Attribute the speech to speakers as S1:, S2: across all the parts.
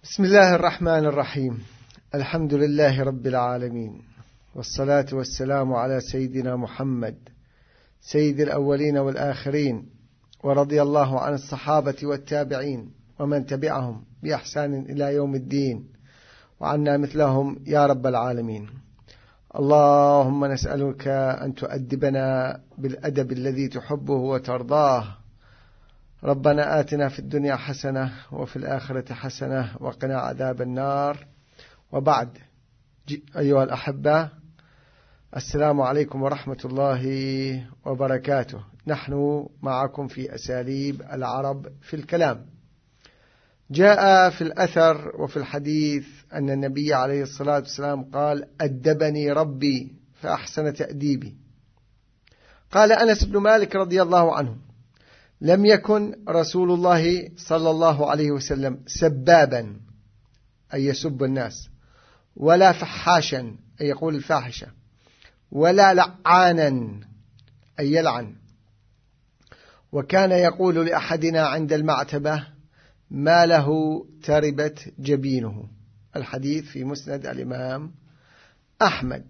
S1: بسم الله الرحمن الرحيم. الحمد لله رب العالمين، والصلاة والسلام على سيدنا محمد سيد الأولين والآخرين، ورضي الله عن الصحابة والتابعين ومن تبعهم بإحسان إلى يوم الدين، وعنا مثلهم يا رب العالمين. اللهم نسألك أن تؤدبنا بالأدب الذي تحبه وترضاه. ربنا آتنا في الدنيا حسنة وفي الآخرة حسنة وقنا عذاب النار. وبعد، أيها الأحبة، السلام عليكم ورحمة الله وبركاته. نحن معكم في أساليب العرب في الكلام. جاء في الأثر وفي الحديث أن النبي عليه الصلاة والسلام قال: أدبني ربي فأحسن تأديبي. قال أنس بن مالك رضي الله عنه: لم يكن رسول الله صلى الله عليه وسلم سبابا أي يسب الناس، ولا فحاشا أي يقول الفاحشة، ولا لعانا أي يلعن، وكان يقول لأحدنا عند المعتبة: ما له تربت جبينه. الحديث في مسند الإمام أحمد.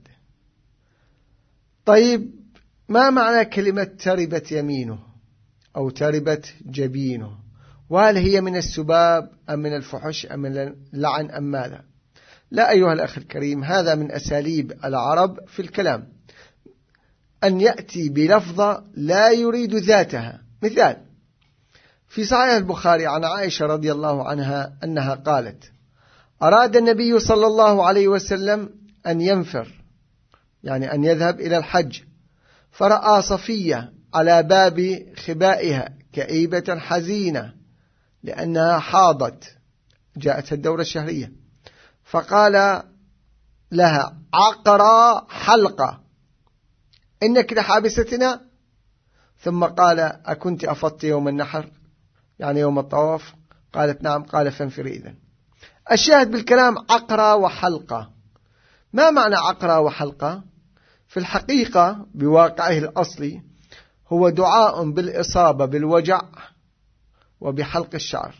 S1: طيب، ما معنى كلمة تربت يمينه أو تربت جبينه؟ وهل هي من السباب أم من الفحش أم من اللعن أم ماذا؟ لا أيها الأخ الكريم، هذا من أساليب العرب في الكلام، أن يأتي بلفظة لا يريد ذاتها. مثال في صحيح البخاري عن عائشة رضي الله عنها أنها قالت: أراد النبي صلى الله عليه وسلم أن ينفر، يعني أن يذهب إلى الحج، فرأى صفية على باب خبائها كئيبة حزينة لأنها حاضت، جاءت الدورة الشهرية، فقال لها: عقرى حلقة، إنك لحابستنا؟ ثم قال: أكنت أفضت يوم النحر، يعني يوم الطواف؟ قالت: نعم. قال: فانفري إذن. الشاهد بالكلام عقرى وحلقة. ما معنى عقرى وحلقة؟ في الحقيقة بواقعه الأصلي هو دعاء بالإصابة بالوجع وبحلق الشعر،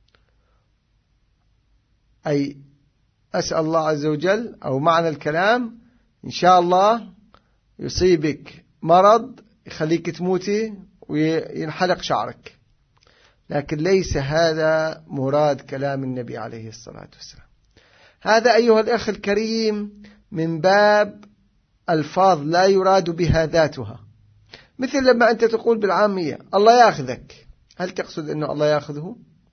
S1: أي أسأل الله عز وجل، أو معنى الكلام إن شاء الله يصيبك مرض يخليك تموتي وينحلق شعرك. لكن ليس هذا مراد كلام النبي عليه الصلاة والسلام. هذا أيها الأخ الكريم من باب ألفاظ لا يراد بها ذاتها. مثل لما أنت تقول بالعامية: الله يأخذك، هل تقصد أنه الله يأخذه؟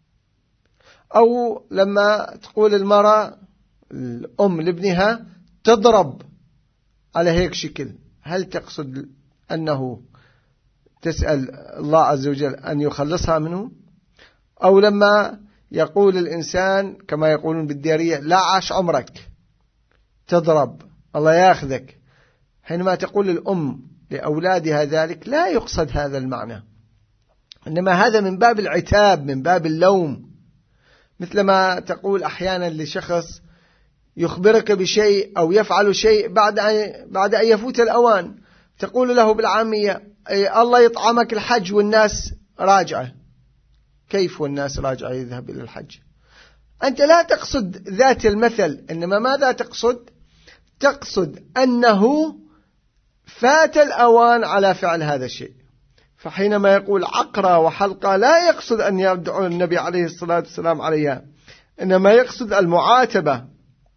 S1: أو لما تقول المرأة الأم لابنها تضرب على هيك شكل، هل تقصد أنه تسأل الله عز وجل أن يخلصها منه؟ أو لما يقول الإنسان كما يقولون بالديارية: لا عاش عمرك، تضرب، الله يأخذك، حينما تقول الأم لأولادها ذلك لا يقصد هذا المعنى، إنما هذا من باب العتاب، من باب اللوم. مثلما تقول أحيانا لشخص يخبرك بشيء أو يفعل شيء بعد أن يفوت الأوان، تقول له بالعامية: الله يطعمك الحج والناس راجعة. كيف والناس راجعة يذهب إلى الحج؟ أنت لا تقصد ذات المثل، إنما ماذا تقصد؟ تقصد أنه فات الأوان على فعل هذا الشيء. فحينما يقول عقرى وحلقة لا يقصد أن يدعو النبي عليه الصلاة والسلام عليها، إنما يقصد المعاتبة،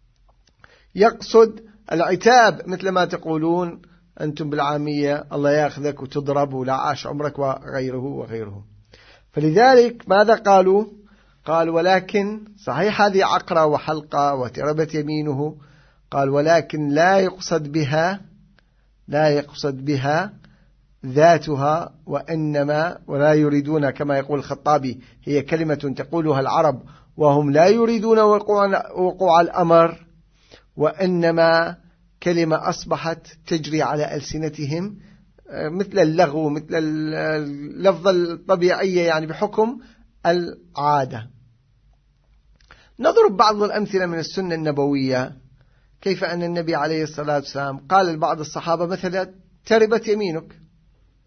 S1: يقصد العتاب، مثل ما تقولون أنتم بالعامية: الله يأخذك وتضرب ولا عاش عمرك وغيره وغيره. فلذلك ماذا قالوا؟ قال: ولكن صحيح هذه عقرى وحلقة وتربت يمينه، قال: ولكن لا يقصد بها ذاتها، وإنما ولا يريدون، كما يقول الخطابي: هي كلمة تقولها العرب وهم لا يريدون وقوع الأمر، وإنما كلمة أصبحت تجري على ألسنتهم مثل اللغو، مثل اللفظة الطبيعية، يعني بحكم العادة. نضرب بعض الأمثلة من السنة النبوية، كيف أن النبي عليه الصلاة والسلام قال لبعض الصحابة مثلا: تربت يمينك.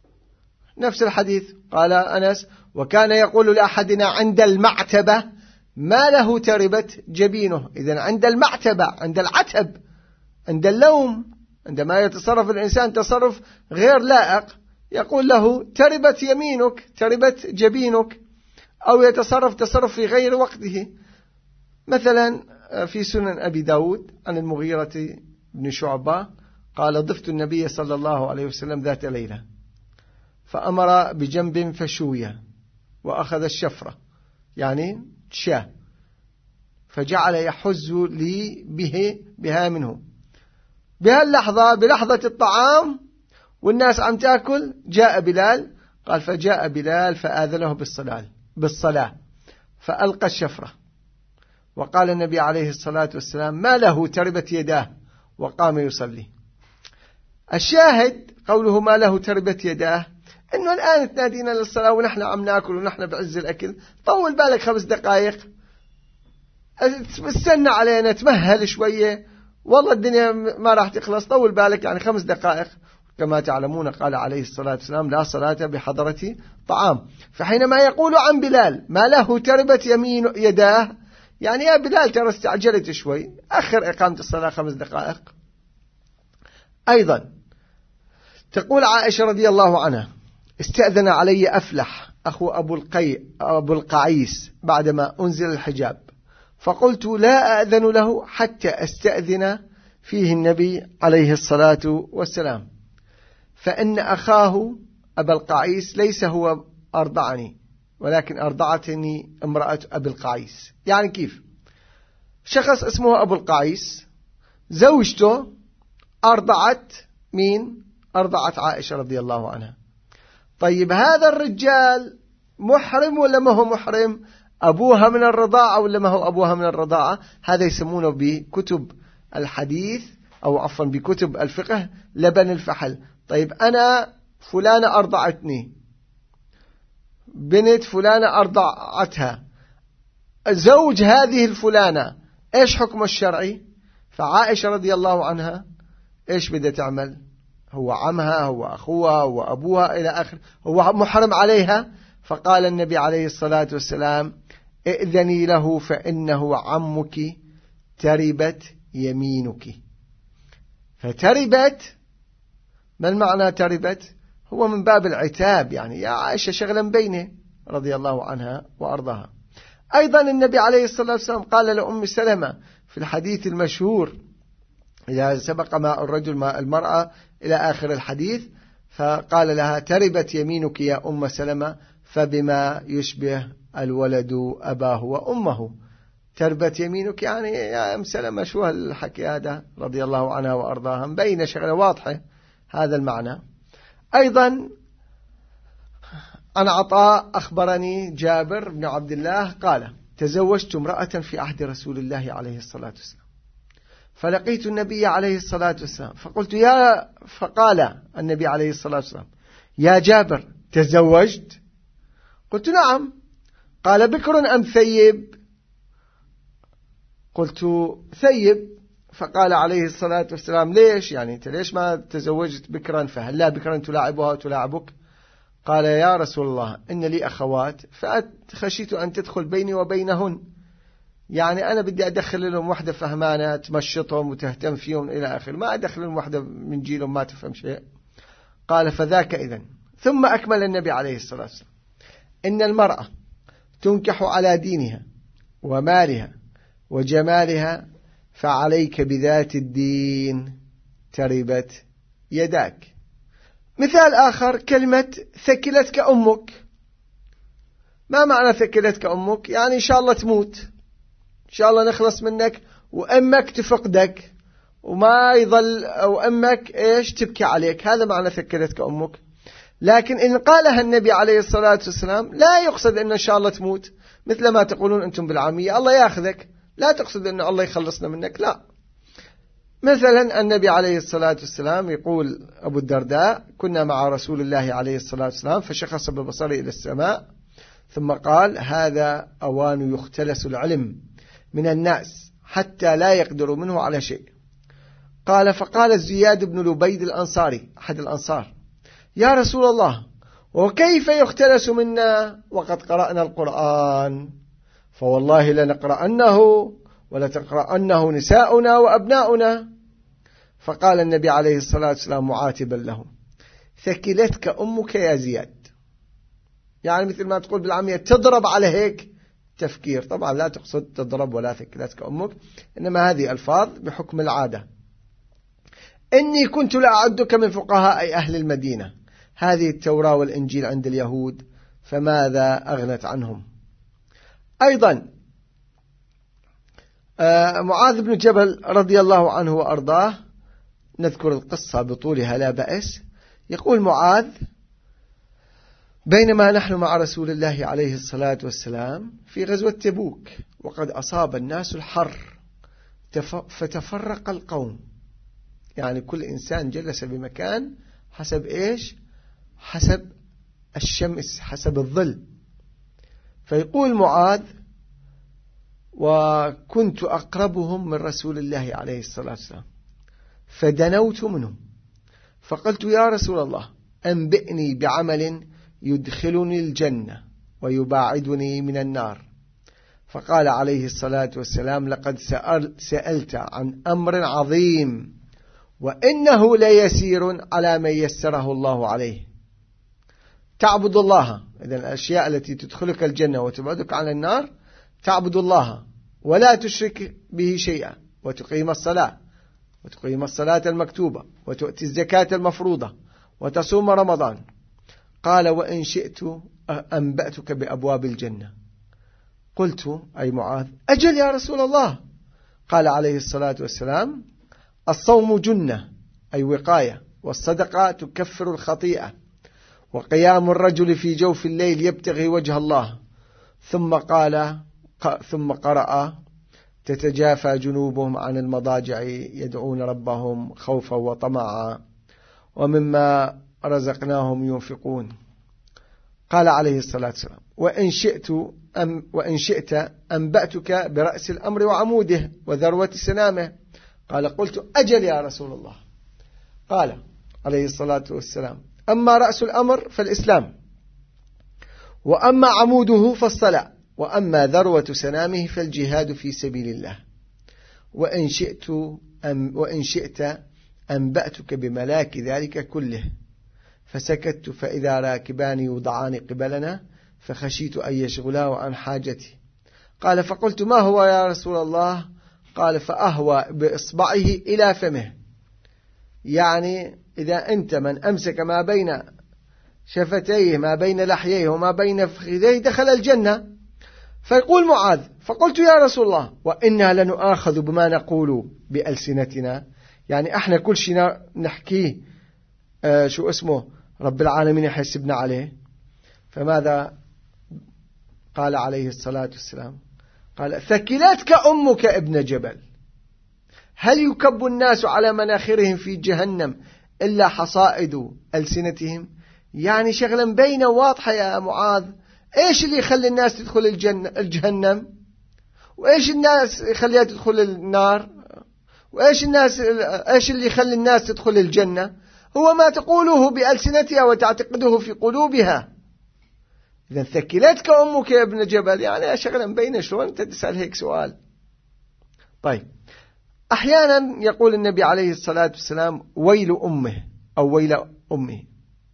S1: نفس الحديث قال أنس: وكان يقول لأحدنا عند المعتبة: ما له تربت جبينه. إذن عند المعتبة، عند العتب، عند اللوم، عندما يتصرف الإنسان تصرف غير لائق يقول له تربت يمينك، تربت جبينك، أو يتصرف تصرف في غير وقته. مثلا في سنن أبي داود عن المغيرة بن شعبة قال ضفت النبي صلى الله عليه وسلم ذات ليلة فأمر بجنب فشوية وأخذ الشفرة يعني شاة فجعل يحز لي بها منه. بهاللحظة بلحظة الطعام والناس عم تأكل جاء بلال، قال فجاء بلال فآذنه بالصلاة فألقى الشفرة، وقال النبي عليه الصلاة والسلام ما له تربت يداه، وقام يصلي. الشاهد قوله ما له تربت يداه إنه الآن تنادينا للصلاة ونحن عم نأكل ونحن بعز الأكل، طول بالك 5 دقائق، استنى علينا، تمهل شوية، والله الدنيا ما راح تخلص، طول بالك يعني 5 دقائق. كما تعلمون قال عليه الصلاة والسلام لا صلاة بحضرة طعام. فحينما يقول عن بلال ما له تربت يداه يعني يا بلال ترى استعجلت شوي، أخر إقامة الصلاة 5 دقائق. أيضا تقول عائشة رضي الله عنها استأذن علي أفلح أخو أبو القعيس بعدما أنزل الحجاب، فقلت لا أأذن له حتى أستأذن فيه النبي عليه الصلاة والسلام، فإن أخاه أبا القعيس ليس هو أرضعني ولكن أرضعتني امرأة أبي القعيس. يعني كيف؟ شخص اسمه أبو القعيس زوجته أرضعت مين؟ أرضعت عائشة رضي الله عنها. طيب هذا الرجال محرم ولا ما هو محرم؟ أبوها من الرضاعة ولا ما هو أبوها من الرضاعة؟ هذا يسمونه بكتب الحديث أو عفوا بكتب الفقه لبن الفحل. طيب أنا فلانة أرضعتني، بنت فلانة أرضعتها، زوج هذه الفلانة إيش حكم الشرعي؟ فعائشة رضي الله عنها إيش بدها تعمل؟ هو عمها، هو أخوها، هو أبوها إلى آخر، هو محرم عليها. فقال النبي عليه الصلاة والسلام ائذني له فإنه عمك تربت يمينك. فتربت، ما المعنى تربت؟ هو من باب العتاب، يعني يا عائشة شغلا بينه رضي الله عنها وأرضاها. أيضا النبي عليه الصلاة والسلام قال لأم سلمة في الحديث المشهور إذا سبق ماء الرجل ماء المرأة إلى آخر الحديث، فقال لها تربت يمينك يا أم سلمة فبما يشبه الولد أباه وأمه. تربت يمينك يعني يا أم سلمة شو هالحكي هذا رضي الله عنها وأرضاها، مبينة شغلة واضحة هذا المعنى. أيضا عن عطاء أخبرني جابر بن عبد الله قال تزوجت امرأة في عهد رسول الله عليه الصلاة والسلام فلقيت النبي عليه الصلاة والسلام فقلت فقال النبي عليه الصلاة والسلام يا جابر تزوجت؟ قلت نعم. قال بكر أم ثيب؟ قلت ثيب. فقال عليه الصلاة والسلام ليش؟ يعني أنت ليش ما تزوجت بكرا؟ فهل لا بكرا تلاعبها وتلاعبك؟ قال يا رسول الله إن لي أخوات فخشيت أن تدخل بيني وبينهن، يعني أنا بدي أدخل لهم واحدة فهمانة تمشطهم وتهتم فيهم إلى آخر، ما أدخل لهم واحدة من جيلهم ما تفهم شيء. قال فذاك إذن. ثم أكمل النبي عليه الصلاة والسلام إن المرأة تنكح على دينها ومالها وجمالها فعليك بذات الدين تربت يداك. مثال آخر كلمة ثكلتك أمك. ما معنى ثكلتك أمك؟ يعني إن شاء الله تموت، إن شاء الله نخلص منك وأمك تفقدك وما يظل أو أمك إيش تبكي عليك، هذا معنى ثكلتك أمك. لكن إن قالها النبي عليه الصلاة والسلام لا يقصد إن شاء الله تموت مثل ما تقولون أنتم بالعامية الله يأخذك، لا تقصد أن الله يخلصنا منك، لا. مثلا النبي عليه الصلاة والسلام يقول أبو الدرداء كنا مع رسول الله عليه الصلاة والسلام فشخص ببصره إلى السماء ثم قال هذا أوان يختلس العلم من الناس حتى لا يقدروا منه على شيء. قال فقال زياد بن لبيد الأنصاري أحد الأنصار يا رسول الله وكيف يختلس منا وقد قرأنا القرآن؟ فوالله لنقرأنه ولتقرأنه نساؤنا وأبناؤنا. فقال النبي عليه الصلاة والسلام معاتبا له: ثكلتك أمك يا زياد. يعني مثل ما تقول بالعامية تضرب على هيك تفكير. طبعا لا تقصد تضرب ولا ثكلتك أمك، إنما هذه ألفاظ بحكم العادة. إني كنت لأعدك من فقهاء أهل المدينة. هذه التوراة والإنجيل عند اليهود، فماذا أغنت عنهم؟ أيضا معاذ بن جبل رضي الله عنه وأرضاه، نذكر القصة بطولها لا بأس. يقول معاذ: بينما نحن مع رسول الله عليه الصلاة والسلام في غزوة تبوك، وقد أصاب الناس الحر فتفرق القوم. يعني كل إنسان جلس بمكان حسب إيش؟ حسب الشمس، حسب الظل. فيقول معاذ: وكنت أقربهم من رسول الله عليه الصلاة والسلام، فدنوت منهم فقلت: يا رسول الله، أنبئني بعمل يدخلني الجنة ويباعدني من النار. فقال عليه الصلاة والسلام: لقد سألت عن أمر عظيم، وإنه ليسير على من يسره الله عليه. تعبد الله، إذن الأشياء التي تدخلك الجنة وتبعدك عن النار، تعبد الله ولا تشرك به شيئا، وتقيم الصلاة المكتوبة، وتؤتي الزكاة المفروضة، وتصوم رمضان. قال: وإن شئت أنبأتك بأبواب الجنة. قلت: أي معاذ، أجل يا رسول الله. قال عليه الصلاة والسلام: الصوم جنة، أي وقاية، والصدقة تكفر الخطيئة، وقيام الرجل في جوف الليل يبتغي وجه الله. ثم قرأ: تتجافى جنوبهم عن المضاجع يدعون ربهم خوفا وطمعا ومما رزقناهم ينفقون. قال عليه الصلاة والسلام: وإن شئت أنبأتك برأس الأمر وعموده وذروة سنامه. قال: قلت: أجل يا رسول الله. قال عليه الصلاة والسلام: أما رأس الأمر فالإسلام، وأما عموده فالصلاة، وأما ذروة سنامه فالجهاد في سبيل الله. وإن شئت أنبأتك بملاك ذلك كله. فسكت، فإذا راكبان يوضعان قبلنا، فخشيت أن يشغلاه عن حاجتي. قال: فقلت: ما هو يا رسول الله؟ قال: فأهوى بإصبعه إلى فمه. يعني إذا أنت من أمسك ما بين شفتيه، ما بين لحييه وما بين فخذيه، دخل الجنة. فيقول معاذ: فقلت: يا رسول الله، وإنا لنؤاخذ بما نقول بألسنتنا. يعني احنا كل شيء نحكيه رب العالمين يحسبنا عليه. فماذا قال عليه الصلاة والسلام؟ قال: ثكلتك أمك ابن جبل. هل يكب الناس على مناخرهم في جهنم إلا حصائد ألسنتهم؟ يعني شغلا بين واضحة يا معاذ. إيش اللي يخلي الناس تدخل الجهنم؟ وإيش الناس يخليها تدخل النار؟ وإيش اللي يخلي الناس تدخل الجنة؟ هو ما تقوله بألسنتها وتعتقده في قلوبها. إذن ثكلتك أمك يا ابن جبل، يعني شغلا بين. شلون أنت تسأل هيك سؤال؟ طيب، أحيانا يقول النبي عليه الصلاة والسلام: ويل أمه، أو ويل أمه.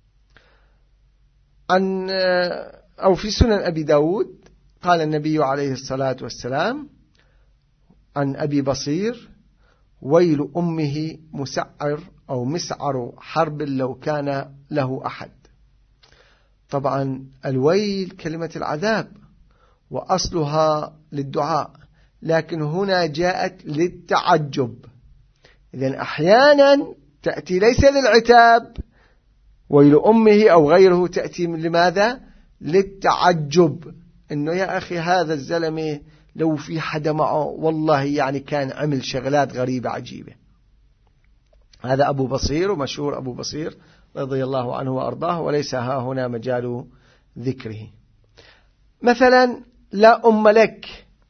S1: أو في سنن أبي داود قال النبي عليه الصلاة والسلام عن أبي بصير: ويل أمه مسعر أو مسعر حرب لو كان له أحد. طبعا الويل كلمة العذاب، وأصلها للدعاء، لكن هنا جاءت للتعجب. إذن أحيانا تأتي ليس للعتاب، ويل أمه أو غيره، تأتي لماذا؟ للتعجب. إنه يا أخي هذا الزلمة لو في حدا معه والله يعني كان عمل شغلات غريبة عجيبة. هذا أبو بصير، ومشهور أبو بصير رضي الله عنه وأرضاه، وليس ها هنا مجال ذكره. مثلا: لا أم لك.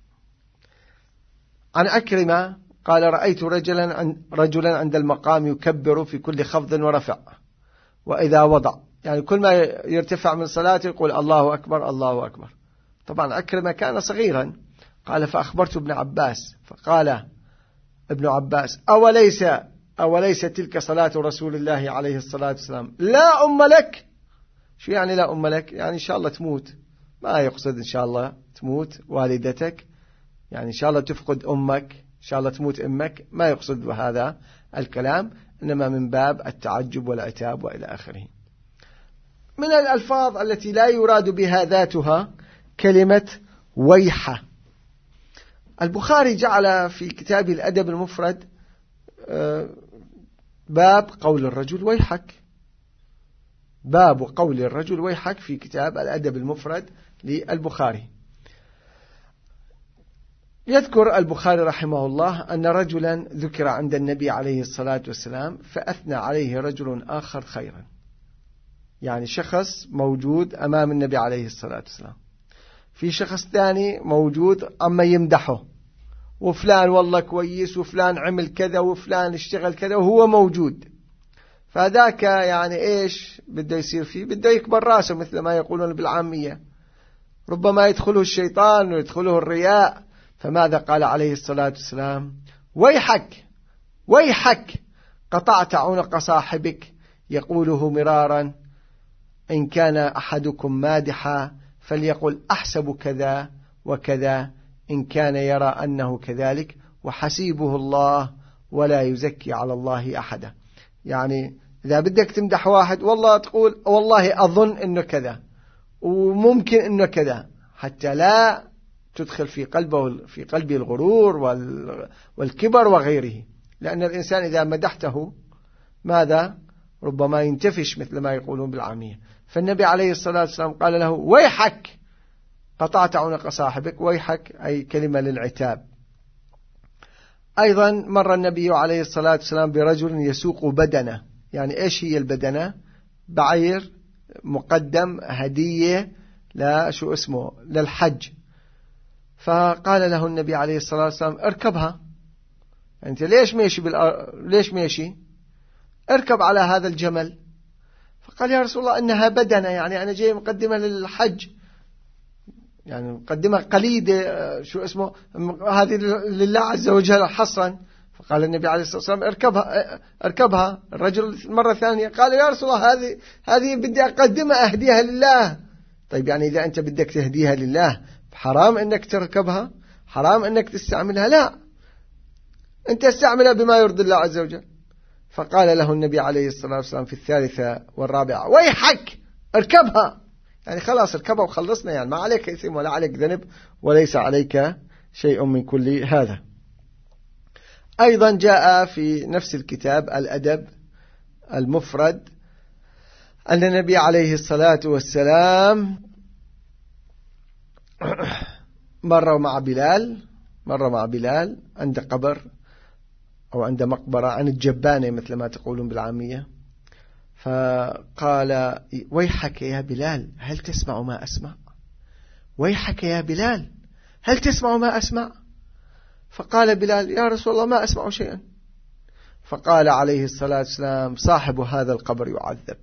S1: عن أكرمة قال: رأيت رجلا عند المقام يكبر في كل خفض ورفع، وإذا وضع، يعني كل ما يرتفع من صلاته يقول: الله أكبر الله أكبر. طبعا عكرمة كان صغيرا. قال فأخبرت ابن عباس فقال ابن عباس أوليس تلك صلاة رسول الله عليه الصلاة والسلام لا أم لك. شو يعني لا أم لك؟ يعني إن شاء الله تموت، ما يقصد إن شاء الله تموت والدتك، يعني إن شاء الله تفقد أمك، إن شاء الله تموت أمك، ما يقصد بهذا الكلام، إنما من باب التعجب والعتاب وإلى آخره. من الألفاظ التي لا يراد بها ذاتها كلمة ويحة. البخاري جعل في كتاب الأدب المفرد باب قول الرجل ويحك، باب قول الرجل ويحك في كتاب الأدب المفرد للبخاري. يذكر البخاري رحمه الله أن رجلا ذكر عند النبي عليه الصلاة والسلام فأثنى عليه رجل آخر خيرا، يعني شخص موجود أمام النبي عليه الصلاة والسلام، في شخص ثاني موجود أما يمدحه، وفلان والله كويس وفلان عمل كذا وفلان اشتغل كذا وهو موجود. فذاك يعني إيش بده يصير فيه؟ بده يكبر راسه مثل ما يقولون بالعامية، ربما يدخله الشيطان ويدخله الرياء. فماذا قال عليه الصلاة والسلام؟ ويحك قطعت عنق صاحبك يقوله مرارا، إن كان أحدكم مادحا فليقل أحسب كذا وكذا، إن كان يرى أنه كذلك وحسيبه الله ولا يزكي على الله أحدا. يعني إذا بدك تمدح واحد والله تقول والله أظن إنه كذا وممكن إنه كذا، حتى لا تدخل في قلبه الغرور والكبر وغيره، لأن الإنسان إذا مدحته ماذا؟ ربما ينتفش مثل ما يقولون بالعامية. فالنبي عليه الصلاة والسلام قال له ويحك قطعت عنق صاحبك. ويحك أي كلمة للعتاب. أيضا مر النبي عليه الصلاة والسلام برجل يسوق بدنة. يعني إيش هي البدنة؟ بعير مقدم هدية للحج. فقال له النبي عليه الصلاة والسلام اركبها. أنت ليش ماشي؟ اركب على هذا الجمل. فقال يا رسول الله إنها بدنة، يعني أنا جاي مقدمة للحج، يعني مقدمة قليدة هذه لله عز وجل حصرا. فقال النبي عليه الصلاة والسلام اركبها. الرجل مرة ثانية قال يا رسول الله هذه بدي أقدمها أهديها لله. طيب يعني إذا أنت بدك تهديها لله حرام أنك تركبها، حرام أنك تستعملها؟ لا، أنت استعملها بما يرضي الله عز وجل. فقال له النبي عليه الصلاة والسلام في الثالثة والرابعة ويحك اركبها، يعني خلاص اركبها وخلصنا، يعني ما عليك إثم ولا عليك ذنب وليس عليك شيء من كل هذا. أيضا جاء في نفس الكتاب الأدب المفرد أن النبي عليه الصلاة والسلام مر مع بلال عند قبر أو عند مقبرة عن الجبانة مثل ما تقولون بالعامية. فقال ويحك يا بلال هل تسمع ما أسمع؟ ويحك يا بلال هل تسمع ما أسمع؟ فقال بلال يا رسول الله ما أسمع شيئا. فقال عليه الصلاة والسلام صاحب هذا القبر يعذب.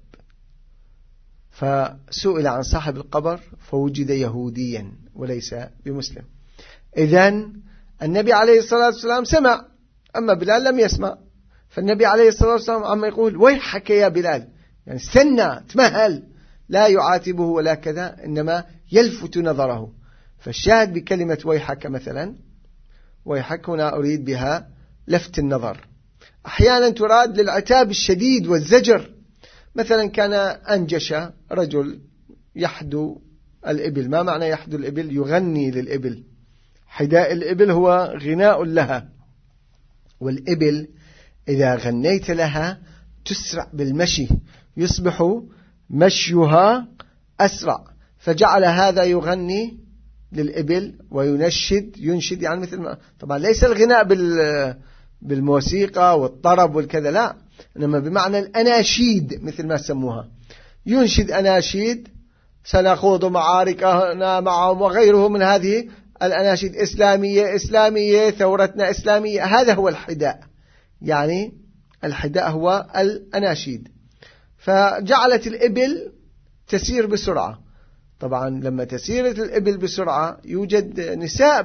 S1: فسئل عن صاحب القبر فوجد يهوديا وليس بمسلم. إذن النبي عليه الصلاة والسلام سمع، أما بلال لم يسمع. فالنبي عليه الصلاة والسلام عما يقول ويحك يا بلال، يعني استنى تمهل، لا يعاتبه ولا كذا، إنما يلفت نظره. فالشاهد بكلمة ويحك مثلا، ويحك هنا أريد بها لفت النظر. أحيانا تراد للعتاب الشديد والزجر. مثلا كان أنجش رجل يحدو الإبل. ما معنى يحدو الإبل؟ يغني للإبل. حداء الإبل هو غناء لها، والإبل إذا غنيت لها تسرع بالمشي، يصبح مشيها أسرع. فجعل هذا يغني للإبل ينشد يعني مثل ما، طبعا ليس الغناء بالموسيقى والطرب والكذا، لا، إنما بمعنى الأناشيد مثل ما سموها. ينشد أناشيد سنخوض معاركنا معهم وغيره من هذه الأناشيد، إسلامية ثورتنا إسلامية. هذا هو الحداء، يعني الحداء هو الأناشيد. فجعلت الإبل تسير بسرعة. طبعا لما تسير الإبل بسرعة يوجد نساء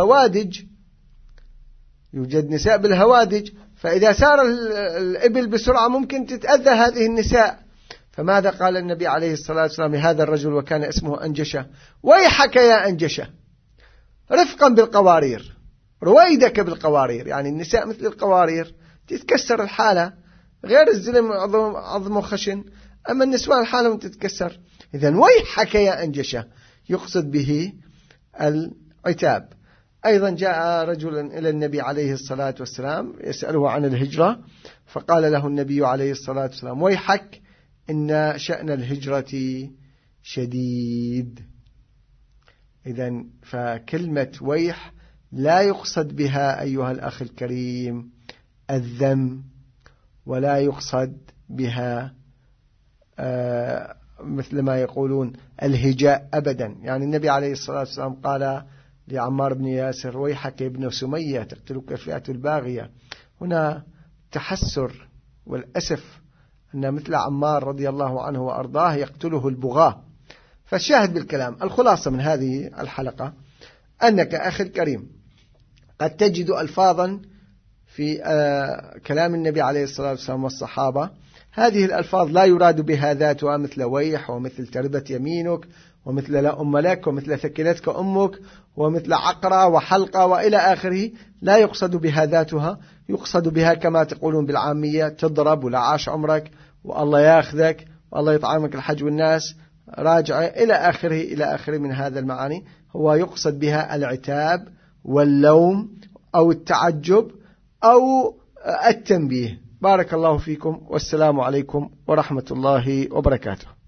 S1: بالهوادج، فإذا سار الإبل بسرعة ممكن تتأذى هذه النساء. فماذا قال النبي عليه الصلاة والسلام لهذا الرجل وكان اسمه أنجشة؟ ويحك يا أنجشة، رفقا بالقوارير، رويدك بالقوارير. يعني النساء مثل القوارير تتكسر الحالة، غير الزلم عظمه خشن، أما النسوان الحالة تتكسر. إذن ويحك يا أنجشة يقصد به العتاب. أيضا جاء رجل إلى النبي عليه الصلاة والسلام يسأله عن الهجرة، فقال له النبي عليه الصلاة والسلام ويحك إن شأن الهجرة شديد. إذن فكلمة ويح لا يقصد بها أيها الأخ الكريم الذم، ولا يقصد بها مثل ما يقولون الهجاء أبدا. يعني النبي عليه الصلاة والسلام قال لعمار بن ياسر ويحك ابن سمية تقتلك الفئة الباغية. هنا تحسر والأسف أن مثل عمار رضي الله عنه وأرضاه يقتله البغاة. فالشاهد بالكلام، الخلاصة من هذه الحلقة أنك أخي الكريم قد تجد ألفاظا في كلام النبي عليه الصلاة والسلام والصحابة، هذه الألفاظ لا يراد بها ذاتها، مثل ويح ومثل تربت يمينك ومثل لا أم لك ومثل ثكلتك أمك ومثل عقرة وحلقة وإلى آخره، لا يقصد بها ذاتها، يقصد بها كما تقولون بالعامية تضرب ولا عاش عمرك والله ياخذك والله يطعمك الحج والناس راجع إلى آخره من هذا المعاني. هو يقصد بها العتاب واللوم أو التعجب أو التنبيه. بارك الله فيكم، والسلام عليكم ورحمة الله وبركاته.